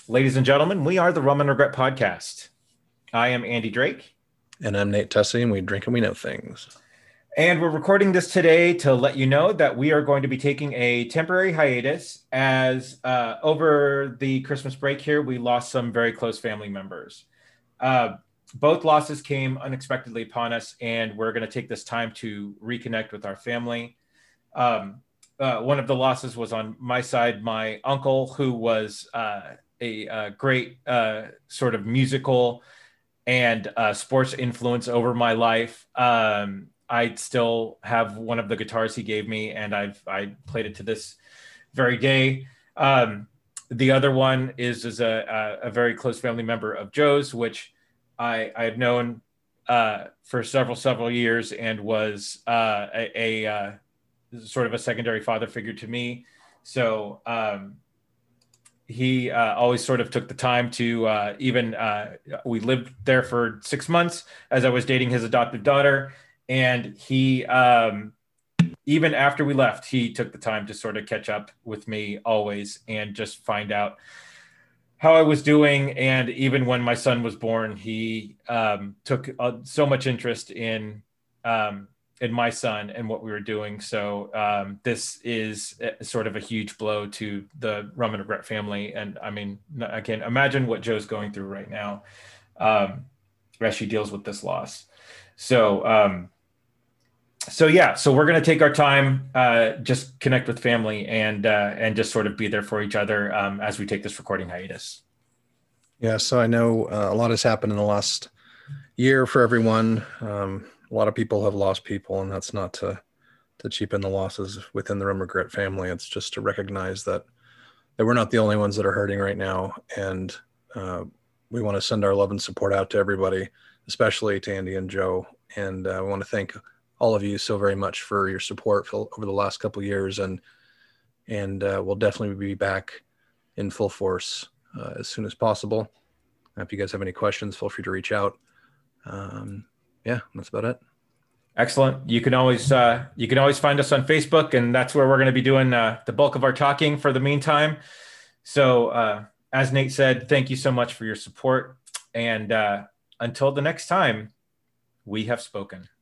Ladies and gentlemen, we are the Rum and Regret Podcast. I am Andy Drake. And I'm Nate Tussey, and we drink and we know things. And we're recording this today to let you know that we are going to be taking a temporary hiatus as over the Christmas break here, we lost some very close family members. Both losses came unexpectedly upon us, and we're going to take this time to reconnect with our family. One of the losses was on my side, my uncle, who was a great sort of musical and sports influence over my life. I still have one of the guitars he gave me, and I played it to this very day. The other one is a very close family member of Joe's, which I have known for several years, and was a sort of a secondary father figure to me. So he always sort of took the time to we lived there for 6 months as I was dating his adoptive daughter. And he, even after we left, he took the time to sort of catch up with me always and just find out how I was doing. And even when my son was born, he took so much interest in my son and what we were doing. So this is sort of a huge blow to the Rum and Regret family. And I mean, I can imagine what Joe's going through right now as she deals with this loss. So we're going to take our time, just connect with family and just sort of be there for each other as we take this recording hiatus. Yeah, so I know a lot has happened in the last year for everyone. A lot of people have lost people, and that's not to cheapen the losses within the Rum Regret family. It's just to recognize that we're not the only ones that are hurting right now, and we want to send our love and support out to everybody, especially to Andy and Joe. And we want to thank all of you so very much for your support over the last couple of years, and we'll definitely be back in full force as soon as possible. If you guys have any questions, feel free to reach out. Yeah, that's about it. Excellent. You can always find us on Facebook, and that's where we're going to be doing the bulk of our talking for the meantime. So as Nate said, thank you so much for your support. And until the next time, we have spoken.